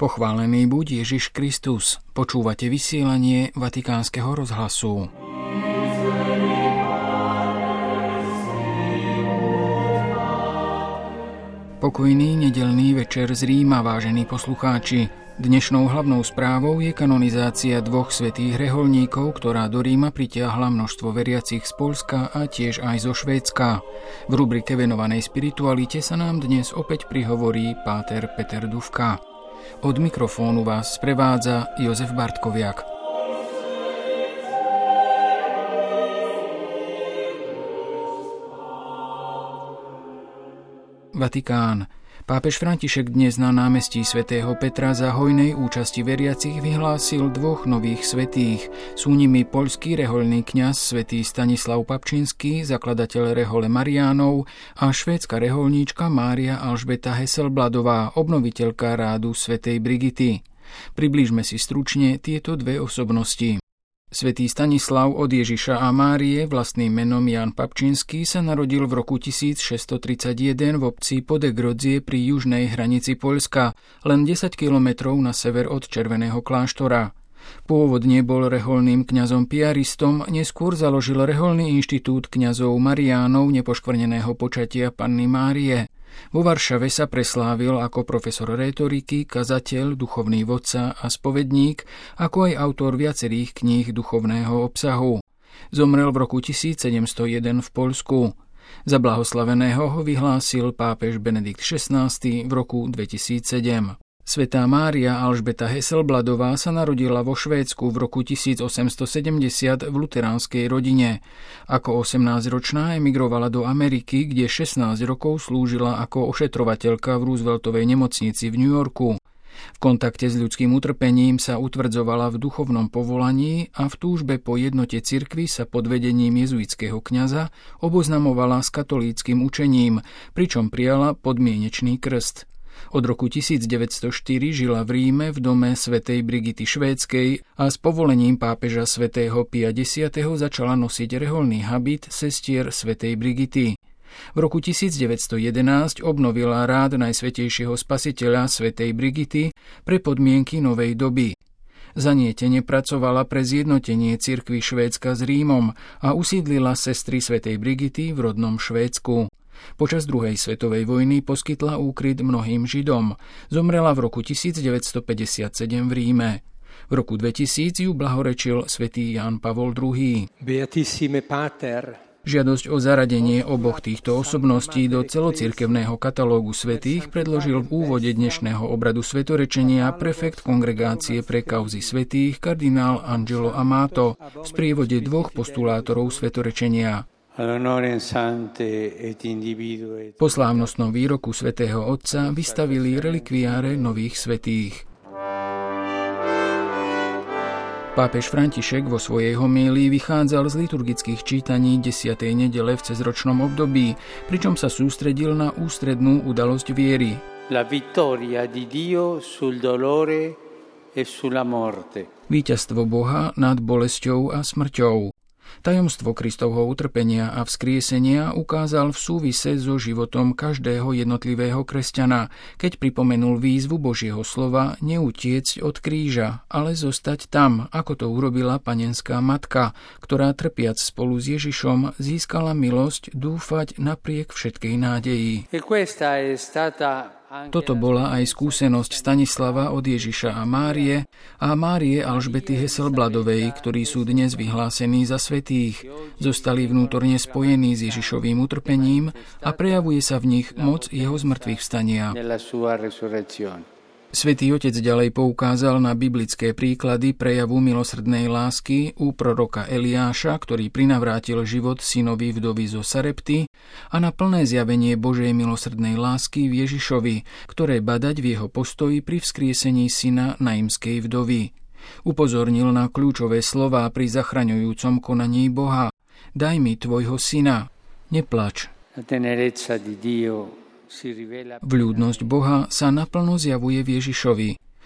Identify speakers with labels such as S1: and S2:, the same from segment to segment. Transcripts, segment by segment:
S1: Pochválený buď Ježiš Kristus. Počúvate vysielanie Vatikánskeho rozhlasu. Pokojný nedeľný večer z Ríma, vážení poslucháči. Dnešnou hlavnou správou je kanonizácia dvoch svätých rehoľníkov, ktorá do Ríma pritiahla množstvo veriacich z Poľska a tiež aj zo Švédska. V rubrike venovanej spiritualite sa nám dnes opäť prihovorí páter Peter Dufka. Od mikrofónu vás sprevádza Jozef Bartkoviak. Vatikán. Pápež František dnes na námestí svätého Petra za hojnej účasti veriacich vyhlásil dvoch nových svätých. Sú nimi poľský rehoľný kňaz svätý Stanislav Papčinský, zakladateľ rehole Mariánov, a švédska rehoľníčka Mária Alžbeta Hesselbladová, obnoviteľka rádu svätej Brigity. Priblížme si stručne tieto dve osobnosti. Svätý Stanislav od Ježiša a Márie, vlastným menom Ján Papčinský, sa narodil v roku 1631 v obci Podegrodzie pri južnej hranici Poľska, len 10 kilometrov na sever od Červeného kláštora. Pôvodne bol rehoľným kňazom piaristom, neskôr založil rehoľný inštitút kňazov Mariánov nepoškvrneného počatia Panny Márie. Vo Varšave sa preslávil ako profesor rétoriky, kazateľ, duchovný vodca a spovedník, ako aj autor viacerých kníh duchovného obsahu. Zomrel v roku 1701 v Poľsku. Za blahoslaveného ho vyhlásil pápež Benedikt XVI v roku 2007. Svätá Mária Alžbeta Hesselbladová sa narodila vo Švédsku v roku 1870 v luteránskej rodine. Ako 18-ročná emigrovala do Ameriky, kde 16 rokov slúžila ako ošetrovateľka v Rooseveltovej nemocnici v New Yorku. V kontakte s ľudským utrpením sa utvrdzovala v duchovnom povolaní a v túžbe po jednote cirkvi sa pod vedením jezuitského kňaza oboznamovala s katolíckym učením, pričom prijala podmienečný krst. Od roku 1904 žila v Ríme v dome svätej Brigity Švédskej a s povolením pápeža svätého Pia X. začala nosiť rehoľný habit sestier svätej Brigity. V roku 1911 obnovila rád Najsvätejšieho Spasiteľa svätej Brigity pre podmienky novej doby. Zanietene pracovala pre zjednotenie cirkvi Švédska s Rímom a usídlila sestry svätej Brigity v rodnom Švédsku. Počas druhej svetovej vojny poskytla úkryt mnohým Židom. Zomrela v roku 1957 v Ríme. V roku 2000 ju blahorečil svätý Ján Pavol II.
S2: Beatissime Pater.
S1: Žiadosť o zaradenie oboch týchto osobností do celocirkevného katalógu svätých predložil v úvode dnešného obradu svetorečenia prefekt Kongregácie pre kauzy svätých kardinál Angelo Amato v sprievode dvoch postulátorov svetorečenia. Po slávnostnom výroku svätého Otca vystavili relikviáre nových svätých. Pápež František vo svojej homílii vychádzal z liturgických čítaní 10. nedele v cezročnom období, pričom sa sústredil na ústrednú udalosť viery.
S2: La vittoria di Dio sul dolore e sulla morte.
S1: Víťazstvo Boha nad bolesťou a smrťou. Tajomstvo Kristovho utrpenia a vzkriesenia ukázal v súvise so životom každého jednotlivého kresťana, keď pripomenul výzvu Božieho slova neutiecť od kríža, ale zostať tam, ako to urobila panenská matka, ktorá trpiac spolu s Ježišom získala milosť dúfať napriek všetkej nádeji. Toto bola aj skúsenosť Stanislava od Ježiša a Márie Alžbety Hesselbladovej, ktorí sú dnes vyhlásení za svätých. Zostali vnútorne spojení s Ježišovým utrpením a prejavuje sa v nich moc jeho zmŕtvychvstania. Svätý Otec ďalej poukázal na biblické príklady prejavu milosrdnej lásky u proroka Eliáša, ktorý prinavrátil život synovi vdovy zo Sarepty, a na plné zjavenie Božej milosrdnej lásky v Ježišovi, ktoré badať v jeho postoji pri vzkriesení syna naimskej vdovy. Upozornil na kľúčové slová pri zachraňujúcom konaní Boha. Daj mi tvojho syna, neplač. Vľúdnosť Boha sa naplno zjavuje v Ježišovi.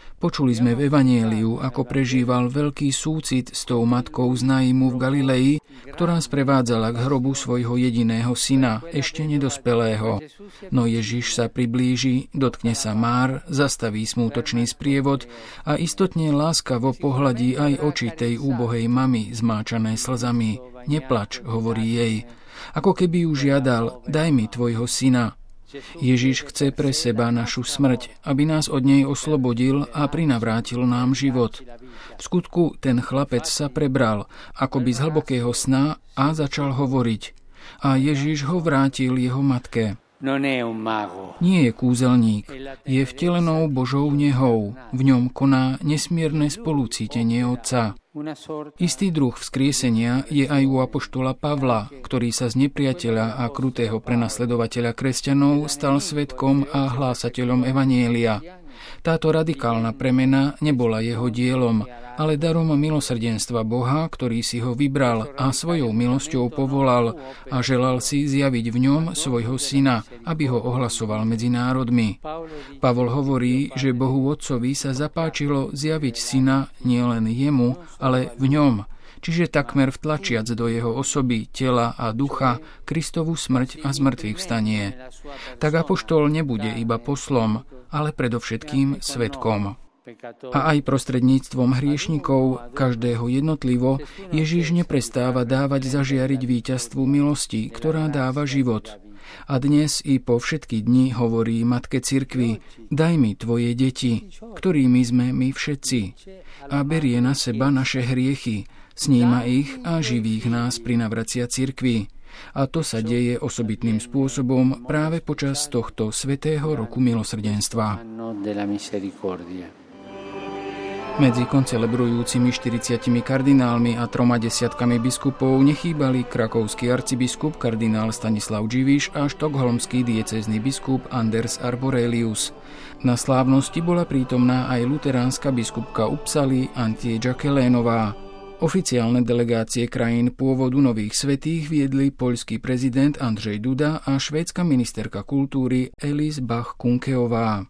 S1: Počuli sme v Evanjeliu, ako prežíval veľký súcit s tou matkou z Naimu v Galilei, ktorá sprevádzala k hrobu svojho jediného syna, ešte nedospelého. No Ježiš sa priblíži, dotkne sa Már, zastaví smútočný sprievod a istotne láskavo pohľadí aj oči tej úbohej mamy, zmáčané slzami. Neplač, hovorí jej. Ako keby ju žiadal, daj mi tvojho syna. Ježiš chce pre seba našu smrť, aby nás od nej oslobodil a prinavrátil nám život. V skutku ten chlapec sa prebral, akoby z hlbokého sna a začal hovoriť. A Ježiš ho vrátil jeho matke. Nie je kúzelník, je vtelenou Božou nehou, v ňom koná nesmierne spolucítenie Otca. Istý druh vzkriesenia je aj u apoštola Pavla, ktorý sa z nepriateľa a krutého prenasledovateľa kresťanov stal svedkom a hlásateľom Evanjelia. Táto radikálna premena nebola jeho dielom, ale darom milosrdenstva Boha, ktorý si ho vybral a svojou milosťou povolal a želal si zjaviť v ňom svojho syna, aby ho ohlasoval medzi národmi. Pavol hovorí, že Bohu Otcovi sa zapáčilo zjaviť syna nielen jemu, ale v ňom, čiže takmer vtlačiac do jeho osoby, tela a ducha Kristovu smrť a zmrtvých vstanie. Tak apoštol nebude iba poslom, ale predovšetkým svedkom. A aj prostredníctvom hriešnikov, každého jednotlivo, Ježiš neprestáva dávať zažiariť víťazstvu milosti, ktorá dáva život. A dnes i po všetky dni hovorí Matke Cirkvi, daj mi tvoje deti, ktorými sme my všetci. A berie na seba naše hriechy, sníma ich a živí nás prinavracia cirkvi. A to sa deje osobitným spôsobom práve počas tohto svätého roku milosrdenstva. Medzi koncelebrujúcimi 40 kardinálmi a 30 biskupov nechýbali krakovský arcibiskup kardinál Stanislav Dziwisz a štokholmský diecézny biskup Anders Arborelius. Na slávnosti bola prítomná aj luteránska biskupka Uppsaly Antje Jacquelénová. Oficiálne delegácie krajín pôvodu nových svätých viedli poľský prezident Andrzej Duda a švédska ministerka kultúry Elis Bach-Kunkeová.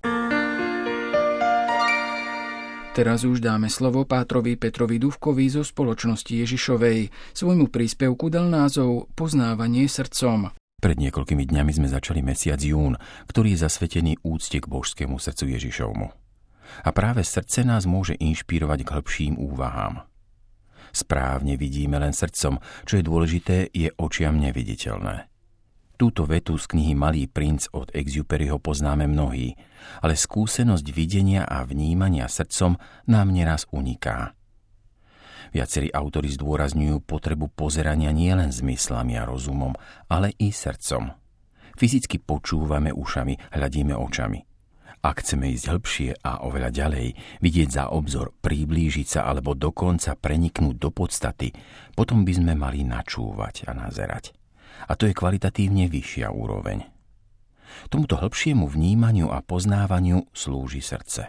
S1: Teraz už dáme slovo pátrovi Petrovi Dufkovi zo Spoločnosti Ježišovej. Svojmu príspevku dal názov Poznávanie srdcom.
S3: Pred niekoľkými dňami sme začali mesiac jún, ktorý je zasvetený úcte k božskému srdcu Ježišovmu. A práve srdce nás môže inšpirovať k hĺbším úvahám. Správne vidíme len srdcom, čo je dôležité, je očiam neviditeľné. Túto vetu z knihy Malý princ od Exupéryho poznáme mnohí, ale skúsenosť videnia a vnímania srdcom nám neraz uniká. Viacerí autori zdôrazňujú potrebu pozerania nielen zmyslami a rozumom, ale i srdcom. Fyzicky počúvame ušami, hľadíme očami. Ak chceme ísť hĺbšie a oveľa ďalej, vidieť za obzor, priblížiť sa alebo dokonca preniknúť do podstaty, potom by sme mali načúvať a nazerať. A to je kvalitatívne vyššia úroveň. Tomuto hĺbšiemu vnímaniu a poznávaniu slúži srdce.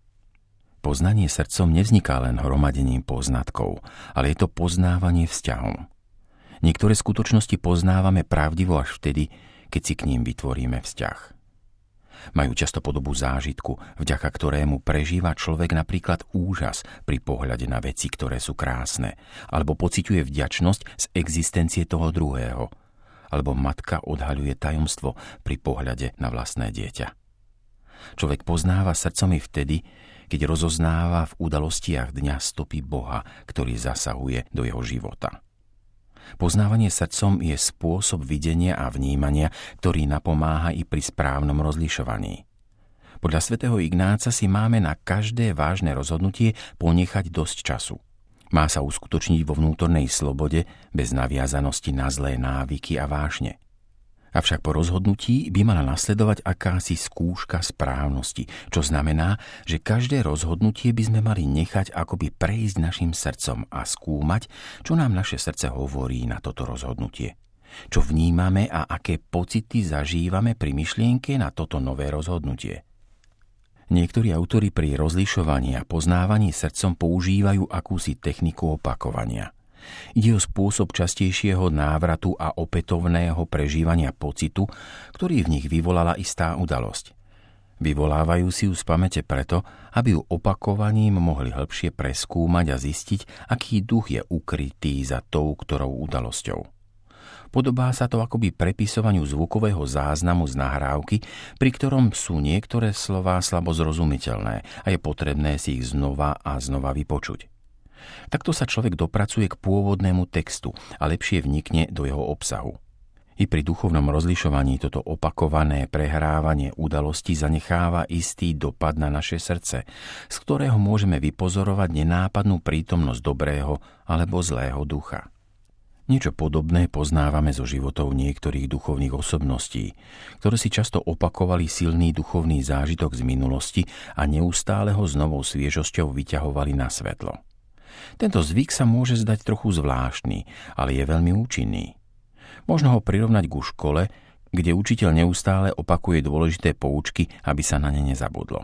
S3: Poznanie srdcom nevzniká len hromadením poznatkov, ale je to poznávanie vzťahom. Niektoré skutočnosti poznávame pravdivo až vtedy, keď si k ním vytvoríme vzťah. Majú často podobu zážitku, vďaka ktorému prežíva človek napríklad úžas pri pohľade na veci, ktoré sú krásne, alebo pociťuje vďačnosť z existencie toho druhého, alebo matka odhaľuje tajomstvo pri pohľade na vlastné dieťa. Človek poznáva srdcom i vtedy, keď rozoznáva v udalostiach dňa stopy Boha, ktorý zasahuje do jeho života. Poznávanie srdcom je spôsob videnia a vnímania, ktorý napomáha i pri správnom rozlišovaní. Podľa svätého Ignáca si máme na každé vážne rozhodnutie ponechať dosť času. Má sa uskutočniť vo vnútornej slobode, bez naviazanosti na zlé návyky a vášne. Avšak po rozhodnutí by mala nasledovať akási skúška správnosti, čo znamená, že každé rozhodnutie by sme mali nechať akoby prejsť našim srdcom a skúmať, čo nám naše srdce hovorí na toto rozhodnutie. Čo vnímame a aké pocity zažívame pri myšlienke na toto nové rozhodnutie. Niektorí autori pri rozlišovaní a poznávaní srdcom používajú akúsi techniku opakovania. Ide o spôsob častejšieho návratu a opätovného prežívania pocitu, ktorý v nich vyvolala istá udalosť. Vyvolávajú si ju z pamäte preto, aby ju opakovaním mohli hĺbšie preskúmať a zistiť, aký duch je ukrytý za tou ktorou udalosťou. Podobá sa to akoby prepisovaniu zvukového záznamu z nahrávky, pri ktorom sú niektoré slová slabo zrozumiteľné a je potrebné si ich znova a znova vypočuť. Takto sa človek dopracuje k pôvodnému textu a lepšie vnikne do jeho obsahu. I pri duchovnom rozlišovaní toto opakované prehrávanie udalostí zanecháva istý dopad na naše srdce, z ktorého môžeme vypozorovať nenápadnú prítomnosť dobrého alebo zlého ducha. Niečo podobné poznávame zo životov niektorých duchovných osobností, ktoré si často opakovali silný duchovný zážitok z minulosti a neustále ho s novou sviežosťou vyťahovali na svetlo. Tento zvyk sa môže zdať trochu zvláštny, ale je veľmi účinný. Možno ho prirovnať ku škole, kde učiteľ neustále opakuje dôležité poučky, aby sa na ne nezabudlo.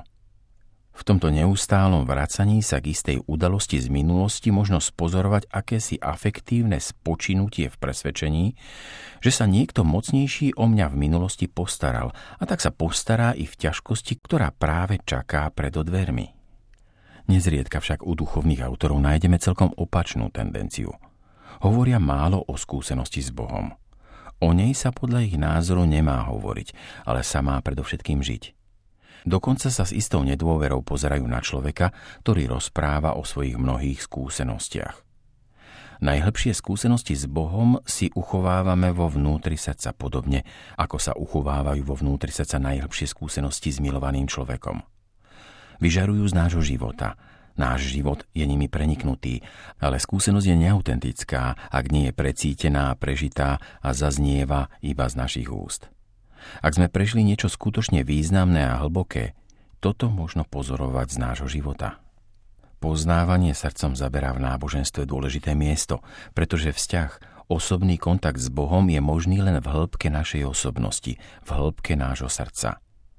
S3: V tomto neustálom vracaní sa k istej udalosti z minulosti možno spozorovať akési afektívne spočinutie v presvedčení, že sa niekto mocnejší o mňa v minulosti postaral a tak sa postará i v ťažkosti, ktorá práve čaká pred dvermi. Nezriedka však u duchovných autorov nájdeme celkom opačnú tendenciu. Hovoria málo o skúsenosti s Bohom. O nej sa podľa ich názoru nemá hovoriť, ale sa má predovšetkým žiť. Dokonca sa s istou nedôverou pozerajú na človeka, ktorý rozpráva o svojich mnohých skúsenostiach. Najhlbšie skúsenosti s Bohom si uchovávame vo vnútri srdca podobne, ako sa uchovávajú vo vnútri srdca najhlbšie skúsenosti s milovaným človekom. Vyžarujú z nášho života. Náš život je nimi preniknutý, ale skúsenosť je neautentická, ak nie je precítená a prežitá a zaznieva iba z našich úst. Ak sme prežili niečo skutočne významné a hlboké, toto možno pozorovať z nášho života. Poznávanie srdcom zaberá v náboženstve dôležité miesto, pretože vzťah, osobný kontakt s Bohom je možný len v hĺbke našej osobnosti, v hĺbke nášho srdca.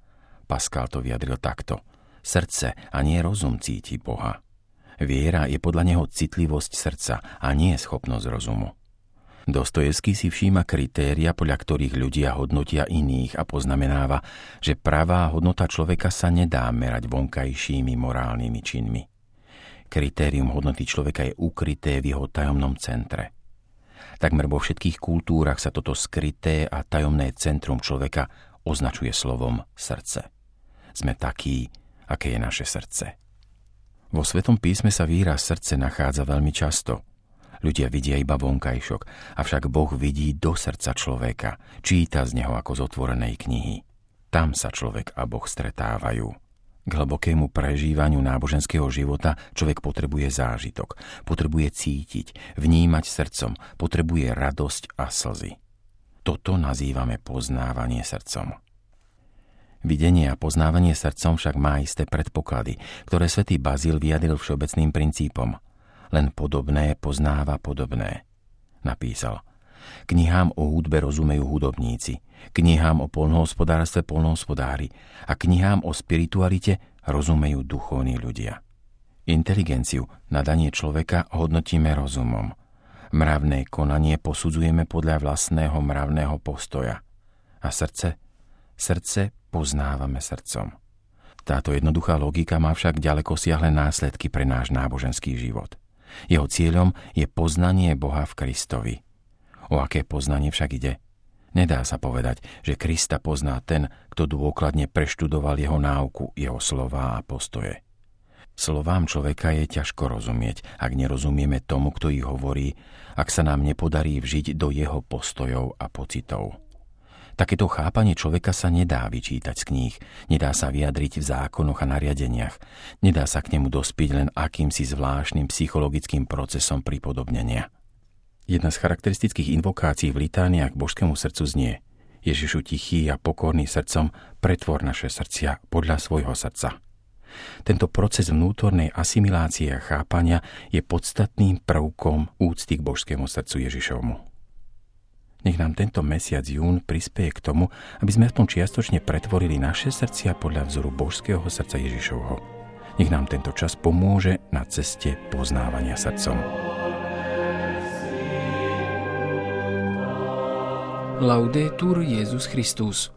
S3: Pascal to vyjadril takto. Srdce a nie rozum cíti Boha. Viera je podľa neho citlivosť srdca a nie schopnosť rozumu. Dostojevský si všíma kritéria, podľa ktorých ľudia hodnotia iných a poznamenáva, že pravá hodnota človeka sa nedá merať vonkajšími morálnymi činmi. Kritérium hodnoty človeka je ukryté v jeho tajomnom centre. Takmer vo všetkých kultúrach sa toto skryté a tajomné centrum človeka označuje slovom srdce. Sme takí, aké je naše srdce. Vo Svetom písme sa výraz srdce nachádza veľmi často. Ľudia vidia iba vonkajšok, avšak Boh vidí do srdca človeka, číta z neho ako z otvorenej knihy. Tam sa človek a Boh stretávajú. K hlbokému prežívaniu náboženského života človek potrebuje zážitok, potrebuje cítiť, vnímať srdcom, potrebuje radosť a slzy. Toto nazývame poznávanie srdcom. Videnie a poznávanie srdcom však má isté predpoklady, ktoré svätý Bazíl vyjadril všeobecným princípom. Len podobné poznáva podobné. Napísal: knihám o hudbe rozumejú hudobníci, knihám o poľnohospodárstve poľnohospodári a knihám o spiritualite rozumejú duchovní ľudia. Inteligenciu, nadanie človeka hodnotíme rozumom. Mravné konanie posudzujeme podľa vlastného mravného postoja. A srdce poznávame srdcom. Táto jednoduchá logika má však ďalekosiahle následky pre náš náboženský život. Jeho cieľom je poznanie Boha v Kristovi. O aké poznanie však ide? Nedá sa povedať, že Krista pozná ten, kto dôkladne preštudoval jeho náuku, jeho slová a postoje. Slovám človeka je ťažko rozumieť, ak nerozumieme tomu, kto ich hovorí, ak sa nám nepodarí vžiť do jeho postojov a pocitov. Takéto chápanie človeka sa nedá vyčítať z kníh, nedá sa vyjadriť v zákonoch a nariadeniach, nedá sa k nemu dospieť len akýmsi zvláštnym psychologickým procesom pripodobnenia. Jedna z charakteristických invokácií v litániách k božskému srdcu znie: Ježišu tichý a pokorný srdcom, pretvor naše srdcia podľa svojho srdca. Tento proces vnútornej asimilácie a chápania je podstatným prvkom úcty k božskému srdcu Ježišovmu. Nech nám tento mesiac jún prispieje k tomu, aby sme v tom čiastočne pretvorili naše srdcia podľa vzoru božského srdca Ježišovho. Nech nám tento čas pomôže na ceste poznávania srdcom.
S1: Laudetur Jesus Christus.